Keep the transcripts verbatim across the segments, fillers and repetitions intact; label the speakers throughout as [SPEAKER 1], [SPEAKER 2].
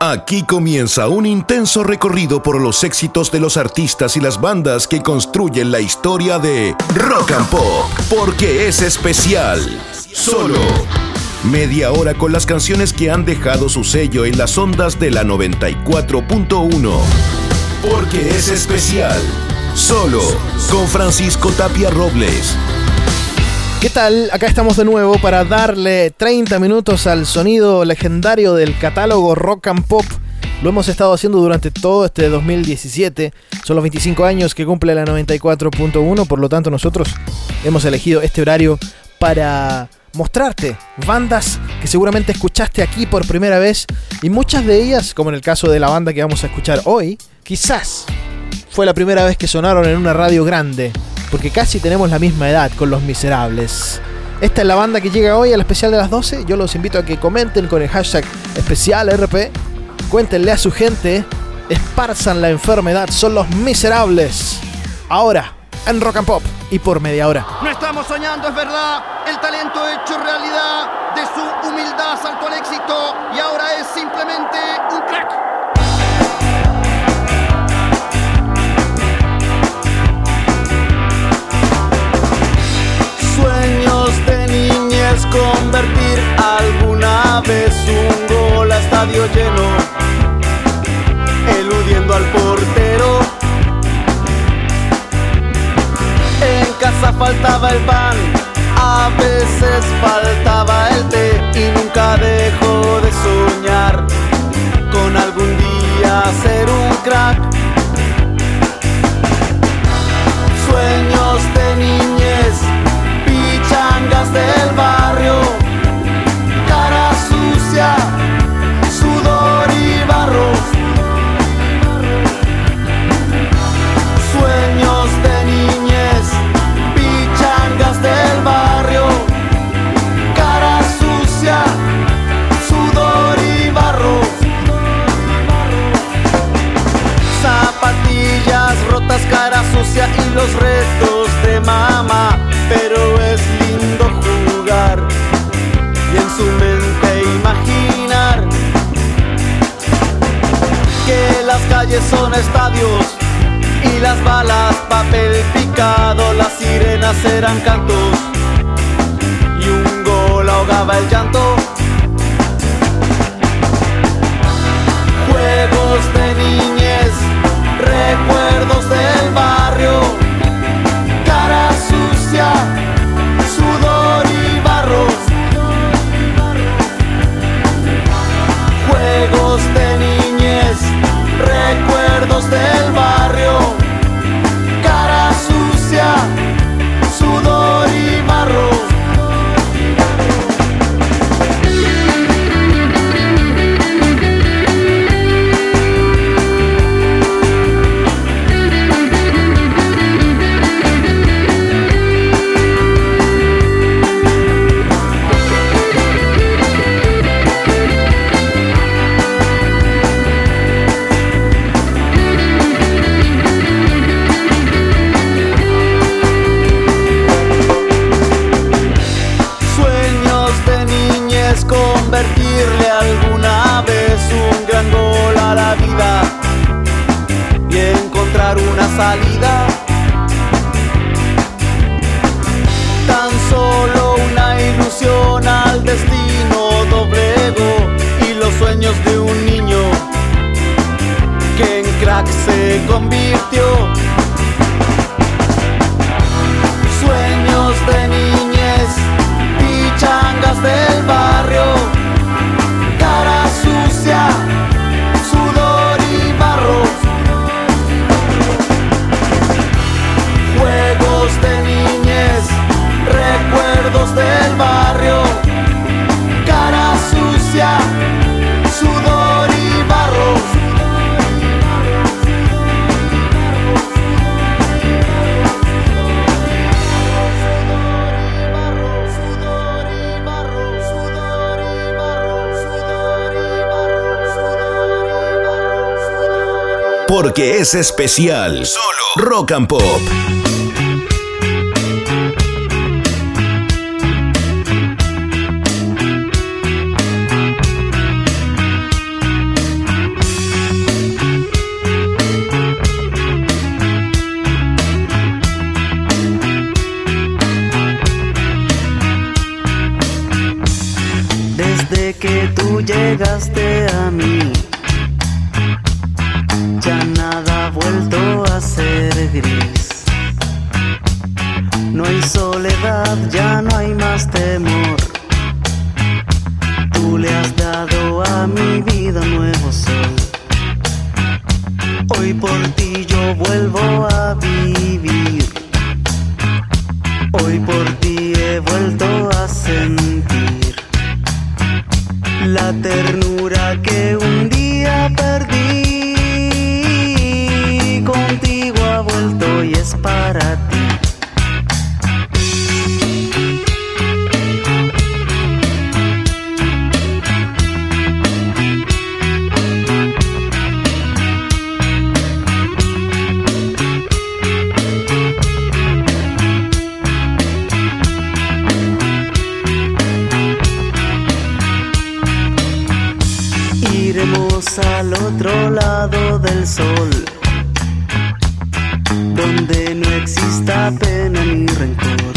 [SPEAKER 1] Aquí comienza un intenso recorrido por los éxitos de los artistas y las bandas que construyen la historia de Rock and Pop, porque es especial. Solo media hora con las canciones que han dejado su sello en las ondas de la noventa y cuatro punto uno. Porque es especial. Solo con Francisco Tapia Robles.
[SPEAKER 2] ¿Qué tal? Acá estamos de nuevo para darle treinta minutos al sonido legendario del catálogo Rock and Pop. Lo hemos estado haciendo durante todo este dos mil diecisiete. Son los veinticinco años que cumple la noventa y cuatro punto uno. Por lo tanto, nosotros hemos elegido este horario para mostrarte bandas que seguramente escuchaste aquí por primera vez. Y muchas de ellas, como en el caso de la banda que vamos a escuchar hoy, quizás fue la primera vez que sonaron en una radio grande, porque casi tenemos la misma edad con Los Miserables. Esta es la banda que llega hoy al especial de las doce. Yo los invito a que comenten con el hashtag especial R P. Cuéntenle a su gente, esparzan la enfermedad. Son Los Miserables. Ahora, en Rock and Pop y por media hora.
[SPEAKER 3] No estamos soñando, es verdad. El talento hecho realidad. De su humildad saltó al éxito y ahora es simplemente un crack.
[SPEAKER 4] Sueños de niñez, convertir alguna vez un gol a estadio lleno, eludiendo al portero. En casa faltaba el pan, a veces faltaba el té, y nunca dejó de soñar con algún día ser un crack. Sueños de niñez, changas del barrio, cara sucia, sudor y barro. Sueños de niñez, pichangas del barrio, cara sucia, sudor y barro. Zapatillas rotas, cara sucia y los retos de mamá. Pero es lindo jugar y en su mente imaginar que las calles son estadios y las balas papel picado, las sirenas eran cantos y un gol ahogaba el llanto. Juegos de niñez, recuerdos del barrio, cara sucia, sudor y barro. Juegos de niñez, recuerdos del barrio, cara sucia, sudor y barro. Convertirle alguna vez un gran gol a la vida y encontrar una salida. Tan solo una ilusión al destino doblegó y los sueños de un niño que en crack se convirtió. Sueños de niñez, pichangas del barrio, cara sucia, sudor y barro. Juegos de niñez, recuerdos del barrio, cara sucia, sudor y barro.
[SPEAKER 1] Porque es especial. Solo Rock and Pop.
[SPEAKER 4] tú llegaste a mí, ya nada ha vuelto a ser gris. No hay soledad, ya no hay más temor. Tú le has dado a mi vida un nuevo sol. Hoy por ti yo vuelvo a vivir. Hoy por ti he vuelto a sentir la ternura que un día perdí. Contigo ha vuelto y es para ti. Al otro lado del sol, donde no exista pena ni rencor,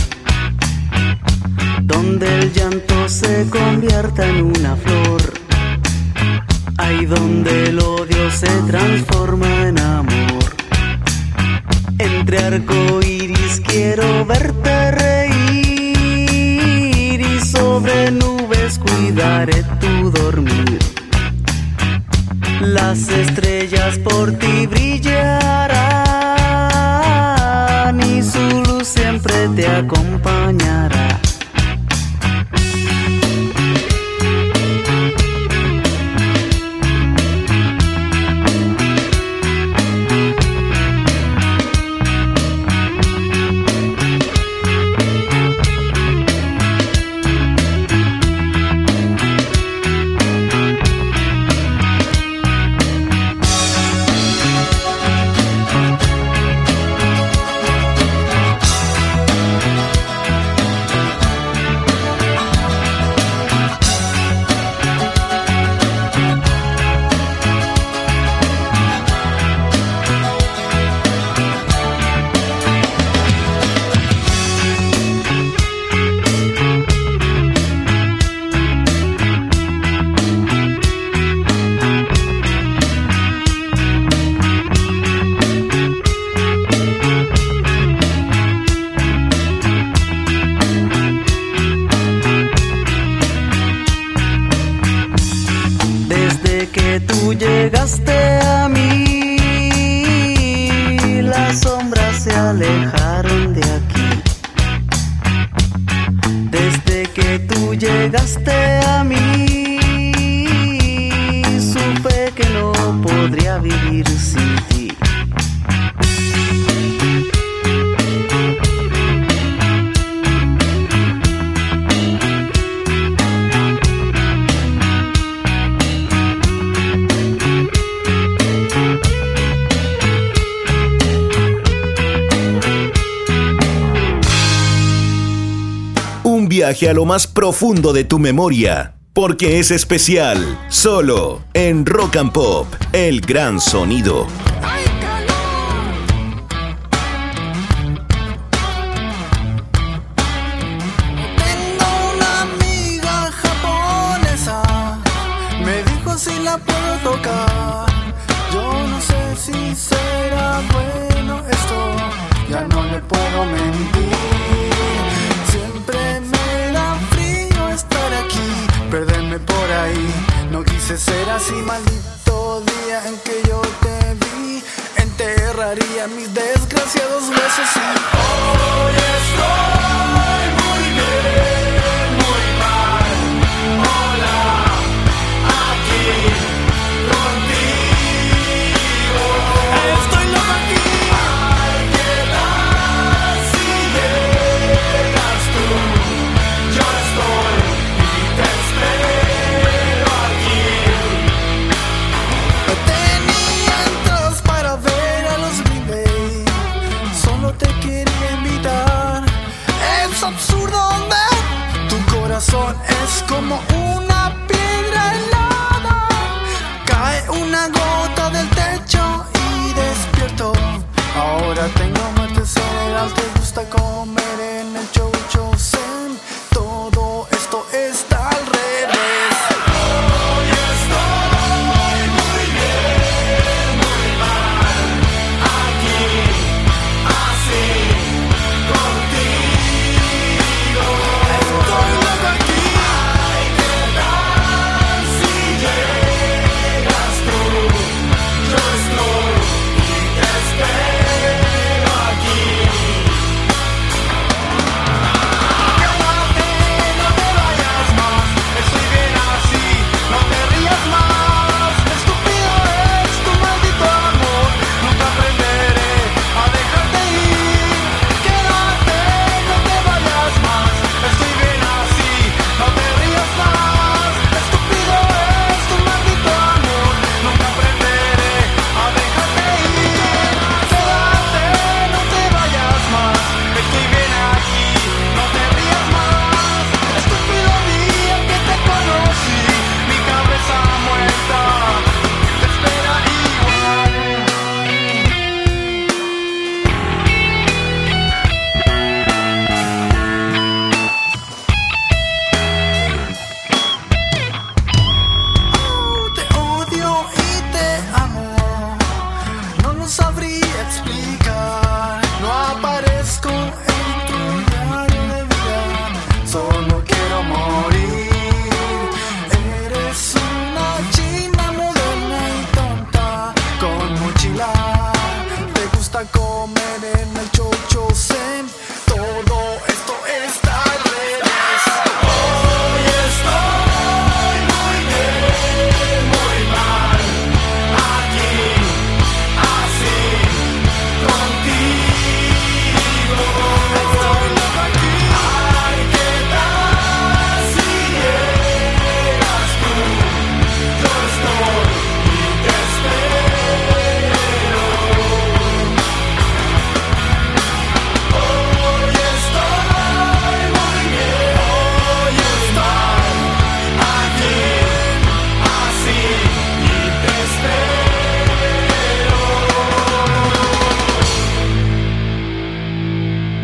[SPEAKER 4] donde el llanto se convierta en una flor, ahí donde el odio se transforma en amor. Entre arcoíris quiero verte reír y sobre nubes cuidaré tu dormir. Las estrellas por ti brillarán y su luz siempre te acompañará. Llegaste a mí, las sombras se alejaron de aquí. Desde que tú llegaste a mí, supe que no podría vivir sin ti.
[SPEAKER 1] Viaje a lo más profundo de tu memoria, porque es especial, solo en Rock and Pop, el gran sonido.
[SPEAKER 5] Tengo una amiga japonesa, me dijo si la puedo tocar. Yo no sé si será bueno esto, ya no le puedo mentir. Siempre me perderme por ahí, no quise ser así. Maldito día en que yo te vi, enterraría mis desgraciados besos y hoy estoy muy bien, muy mal. Hola, aquí contigo. Estoy loco aquí. Ay, qué tal si llegas tú, yo estoy. Absurdo ver, tu corazón es como una piedra helada. Cae una gota del techo y despierto. Ahora tengo muerte cerebral, te gusta comer en el chow chow zen. Todo esto está al revés.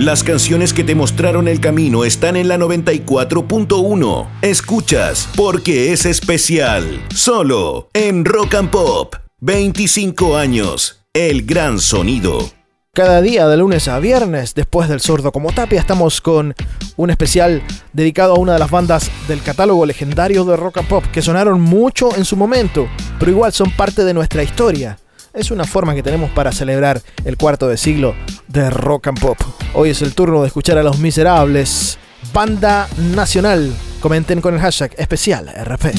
[SPEAKER 1] Las canciones que te mostraron el camino están en la noventa y cuatro punto uno. Escuchas Porque es especial, solo en Rock and Pop. veinticinco años, el gran sonido.
[SPEAKER 2] Cada día de lunes a viernes, después del Sordo como Tapia, estamos con un especial dedicado a una de las bandas del catálogo legendario de Rock and Pop que sonaron mucho en su momento, pero igual son parte de nuestra historia. Es una forma que tenemos para celebrar el cuarto de siglo de Rock and Pop. Hoy es el turno de escuchar a Los Miserables, banda nacional. Comenten con el hashtag especial R P.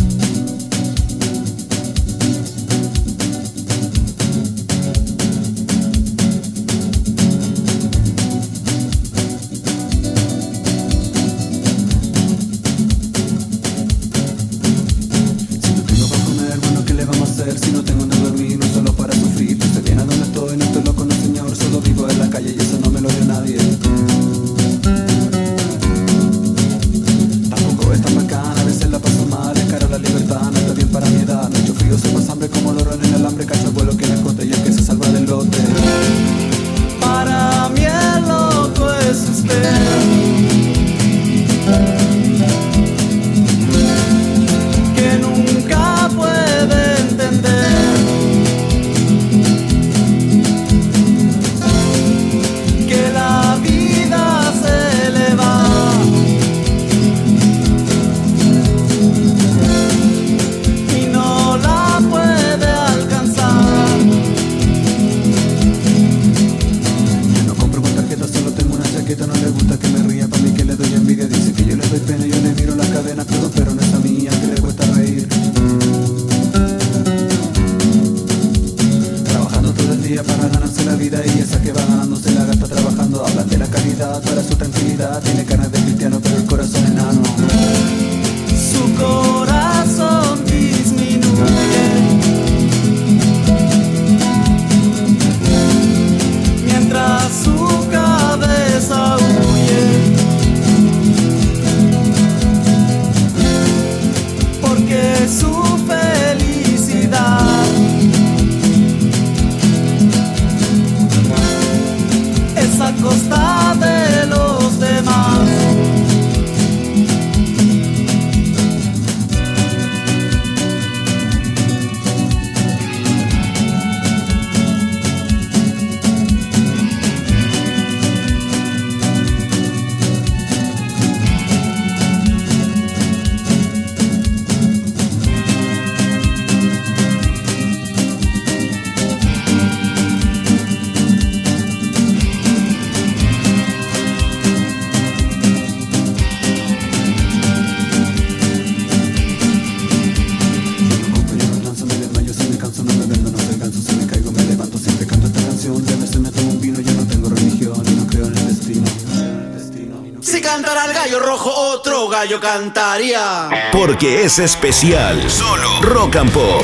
[SPEAKER 6] Yo cantaría.
[SPEAKER 1] Porque es especial, solo Rock and Pop.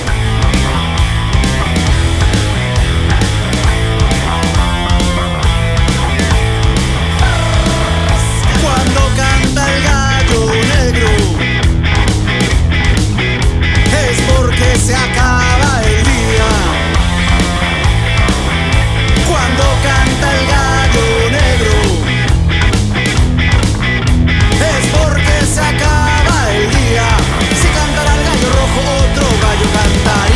[SPEAKER 6] Cuando canta el gallo negro es porque se acaba el día. Cuando canta el gallo negro es porque se acaba el día. Si cantara el gallo rojo, otro gallo cantaría.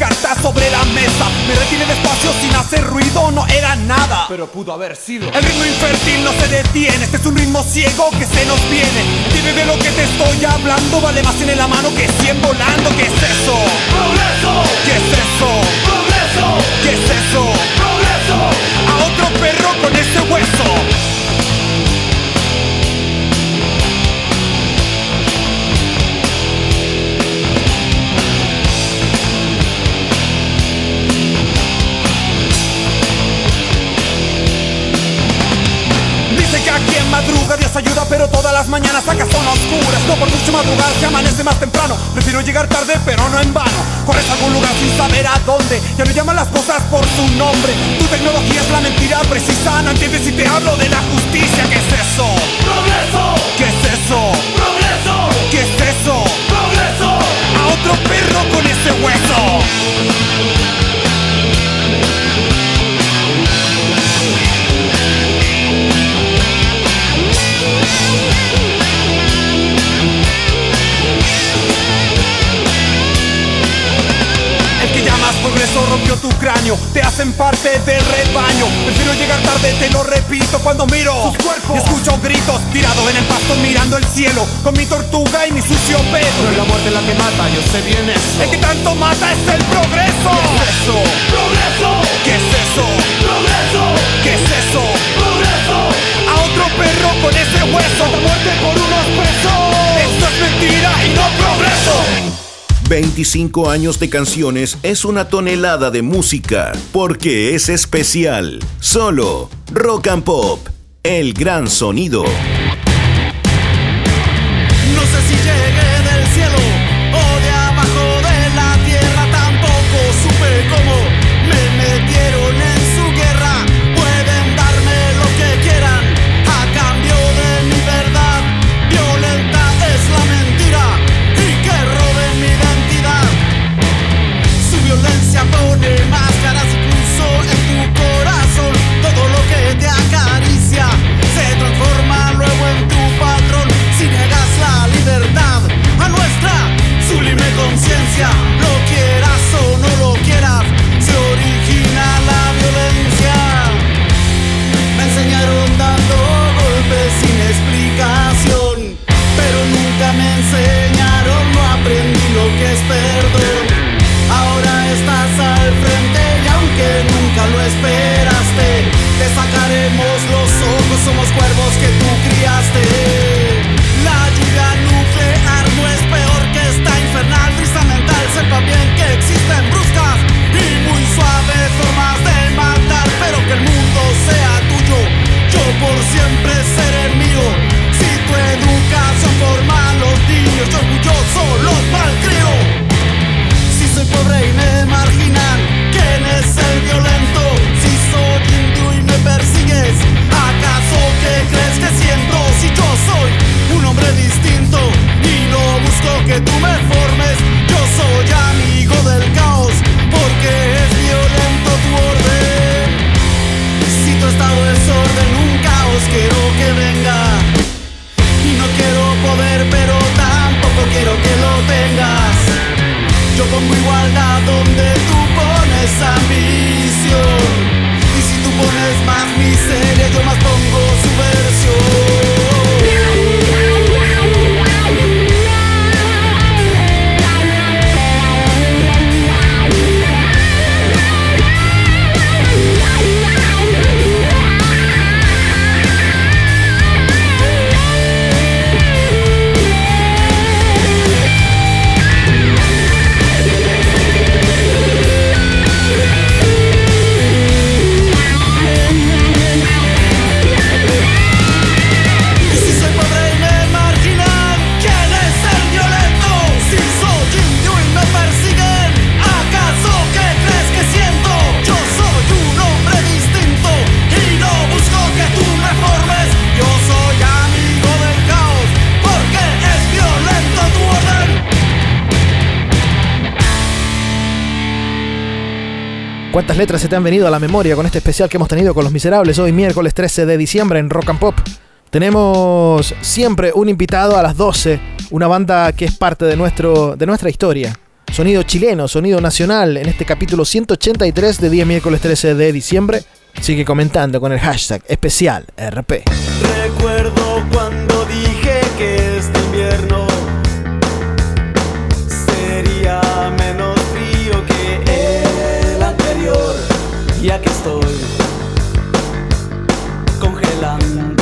[SPEAKER 6] cartas sobre la mesa. Me retiré despacio sin hacer ruido, no era nada, pero pudo haber sido. El ritmo infértil no se detiene, este es un ritmo ciego que se nos viene. Entiende de lo que te estoy hablando, vale más en la mano que cien volando. ¿Qué es eso? ¡Progreso! ¿Qué es eso? ¡Progreso! ¿Qué es eso? ¡Progreso! A otro perro con ese hueso. Madruga, Dios ayuda, pero todas las mañanas acá son oscuras. No por mucho madrugar se amanece más temprano. Prefiero llegar tarde, pero no en vano. Corres a algún lugar sin saber a dónde. Ya no llaman las cosas por su nombre. Tu tecnología es la mentira precisa. No entiendes si te hablo de la justicia. ¿Qué es eso? ¡Progreso! ¿Qué es eso? ¡Progreso! ¿Qué es eso? ¡Progreso! A otro perro con ese hueso. Progreso rompió tu cráneo, te hacen parte del rebaño. Prefiero llegar tarde, te lo repito, cuando miro sus cuerpos y escucho gritos, tirado en el pasto mirando el cielo, con mi tortuga y mi sucio pedo. No es la muerte la que mata, yo sé bien eso. El que tanto mata es el progreso. ¿Qué es eso? ¡Progreso! ¿Qué es eso? ¡Progreso! ¿Qué es eso? ¡Progreso! A otro perro con ese hueso, la muerte por unos pesos. Esto es mentira y no progreso.
[SPEAKER 1] veinticinco años de canciones es una tonelada de música, porque es especial. Solo Rock and Pop, el gran sonido.
[SPEAKER 5] No sé si llegué del cielo o de abajo de la tierra, tampoco supe cómo me metieron en su guerra. Pueden darme lo que quieran a cambio de mi verdad. Violenta es la mentira y que roben mi identidad. Su violencia pone máscaras incluso en tu corazón. Todo lo que te acaricia se transforma luego en tu patrón. Si niegas la libertad a nuestra sublime conciencia, lo quieras o no lo quieras, se origina la violencia. Me enseñaron dando golpes sin explicación, pero nunca me enseñaron, no aprendí lo que es perdón. Ahora estás al frente y aunque nunca lo esperaste, te sacaremos los ojos, somos cuervos que tú criaste. La lluvia nuclear no es peor que esta infernal brisa mental. Sepa bien que existen bruscas y muy suaves formas de matar, pero que el mundo sea tuyo, yo por siempre seré mío. Si tu educación forma a los niños, yo orgulloso los malcrio. Si soy pobre y me marginan, ¿quién es el violento? Si soy indio y me persigues, ¿acaso qué crees que siento? Si yo soy un hombre distinto y no busco que tú me formes, yo soy amigo del caos porque es violento tu orden. Si tu estado es orden, un caos quiero que venga. Y no quiero poder, pero tampoco quiero que lo tengas. Yo pongo igualdad donde tú pones ambición. Y si tú pones más miseria, yo más pongo subversión.
[SPEAKER 2] ¿Cuántas letras se te han venido a la memoria con este especial que hemos tenido con Los Miserables hoy miércoles trece de diciembre en Rock and Pop? Tenemos siempre un invitado a las doce, una banda que es parte de, nuestro, de nuestra historia. Sonido chileno, sonido nacional, en este capítulo ciento ochenta y tres de día miércoles trece de diciembre. Sigue comentando con el hashtag especial R P.
[SPEAKER 4] Recuerdo cuando dije que este invierno sería menos frío que el anterior. Y aquí estoy, congelándome.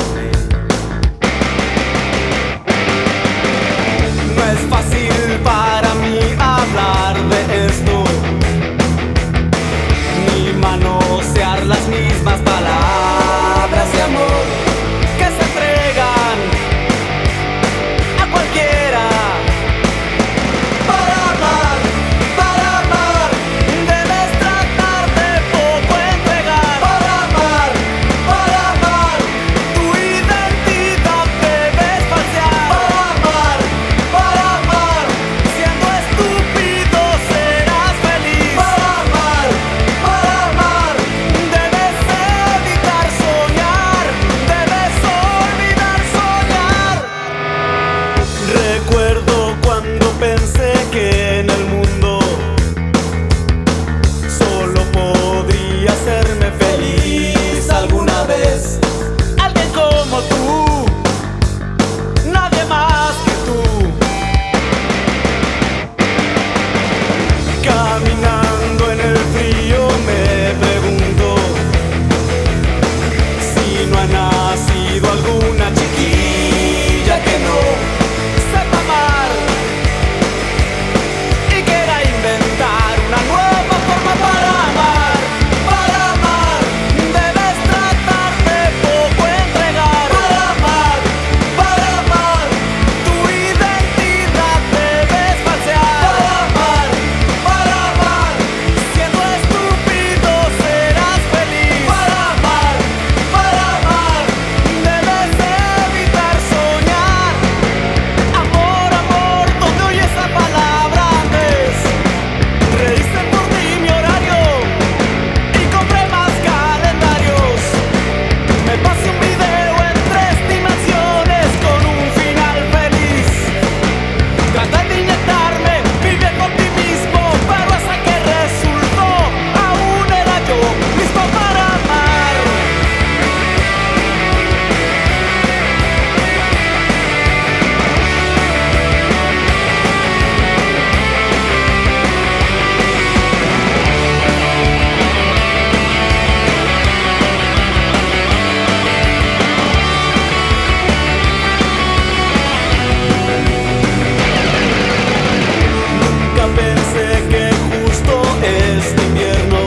[SPEAKER 4] No es fácil para mí hablar de esto, ni manosear las mismas palabras de amor que se entregan a cualquiera. Para amar, para amar, debes tratarte poco entregar. Para amar, para amar, tu identidad debes falsear. Para amar, para amar, siendo estúpido serás feliz. Para amar, para amar, debes evitar soñar, debes olvidar soñar. Recuerdo cuando pensé que en el mundo solo podría hacerme feliz alguna vez alguien como tú, nadie más que tú. Caminando en el frío me pregunto si no ha nacido alguna chiquilla que no sepa amar y quiera inventar una nueva forma para amar. Para amar, debes tratarte poco entregar. Para amar, para amar, tu identidad debes falsear. Para amar, para amar, siendo estúpido serás feliz. Para amar, para amar, debes evitar soñar. Amor, amor, ¿dónde oí esa palabra antes? Reíste por ti mi horario y compré más calendarios. Me pasé un video en tres dimensiones con un final feliz. Traté de inyectarme mi viejo optimismo, pero hasta que resultó aún era yo mismo para amar. Nunca pensé que justo este invierno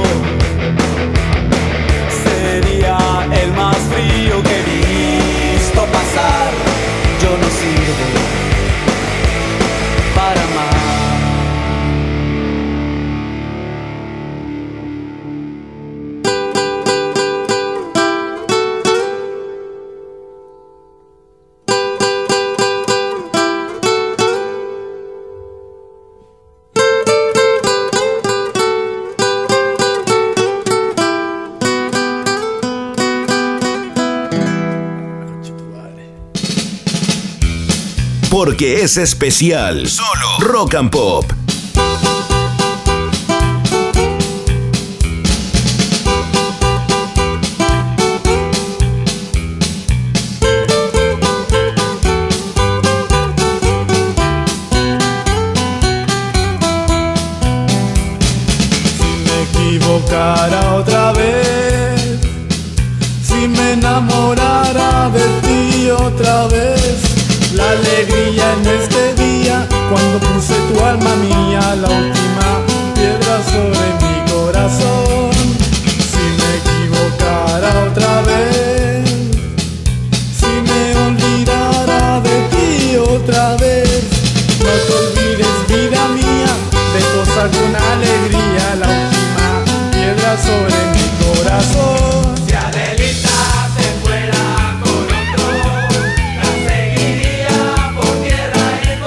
[SPEAKER 4] sería el más frío que he visto pasar. Yo no sirvo para amar.
[SPEAKER 1] Porque es especial. Solo Rock and Pop.
[SPEAKER 5] Si me equivocara otra vez, si me enamorara de ti otra vez, la alegría en este día, cuando puse tu alma mía, la última piedra sobre mi corazón. Si me equivocara otra vez, si me olvidara de ti otra vez, no te olvides, vida mía, de gozar con alegría, la última piedra sobre mi corazón.
[SPEAKER 7] Si Adelita se fuera con otro, la seguiría por tierra y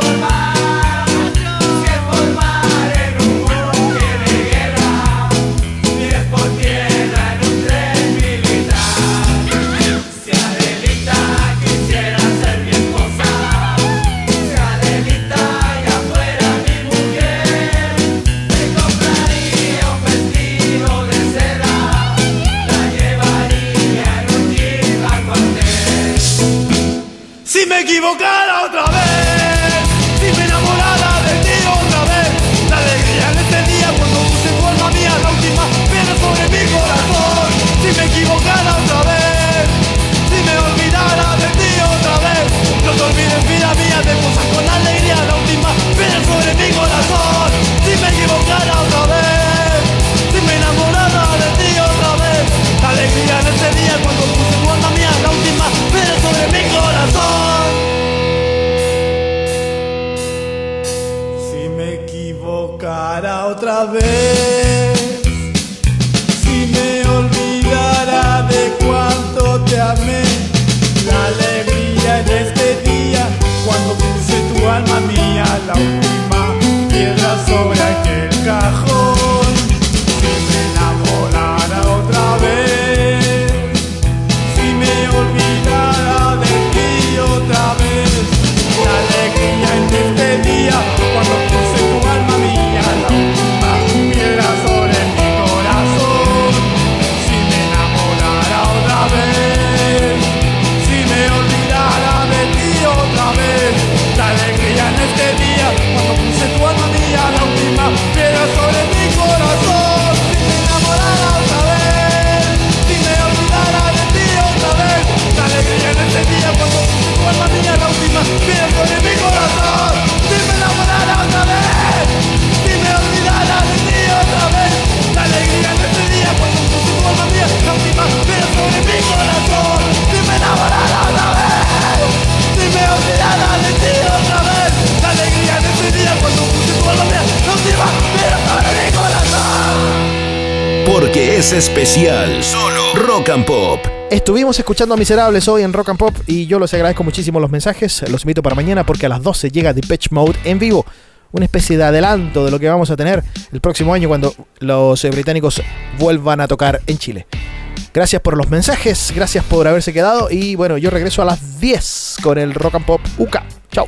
[SPEAKER 5] otra vez. Si me olvidara de cuánto te amé, la alegría en este día, cuando puse tu alma mía, la última piedra sobre aquel cajón. Si me enamorara otra vez, si me olvidara de ti otra vez, la alegría en este día, cuando puse tu alma mía, la última piedra sobre mi corazón. Si me enamorara otra vez, si me olvidara de ti otra vez, la alegría en este día, cuando puse tu alma mía, la última piedra sobre mi corazón. Si me enamorara otra vez, si me olvidara de ti otra vez, la alegría en este día, cuando puse tu alma mía, la última piedra sobre mi corazón. Si me enamorara otra vez, si me olvidara de ti otra vez, la alegría en este día, cuando puse tu alma mía, la última piedra sobre mi corazón. Si me enamorara otra vez, si me olvidara de ti otra vez, la alegría en este día, cuando puse tu alma mía, la última piedra sobre mi corazón.
[SPEAKER 1] Porque es especial. Solo Rock and Pop.
[SPEAKER 2] Estuvimos escuchando a Miserables hoy en Rock and Pop y yo les agradezco muchísimo los mensajes. Los invito para mañana porque a las doce llega Depeche Mode en vivo. Una especie de adelanto de lo que vamos a tener el próximo año cuando los eh, británicos vuelvan a tocar en Chile. Gracias por los mensajes, gracias por haberse quedado y bueno, yo regreso a las diez con el Rock and Pop U K. Chao.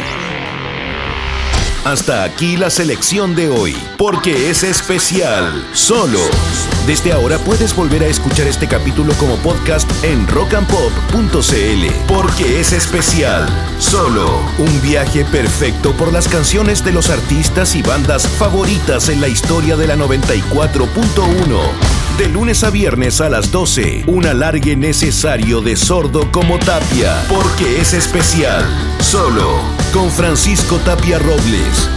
[SPEAKER 1] Hasta aquí la selección de hoy, porque es especial. Solo. Desde ahora puedes volver a escuchar este capítulo como podcast en rock and pop punto c l. Porque es especial. Solo. Un viaje perfecto por las canciones de los artistas y bandas favoritas en la historia de la noventa y cuatro punto uno. De lunes a viernes a las doce, un alargue necesario de Sordo como Tapia, porque es especial. Solo con Francisco Tapia Robles.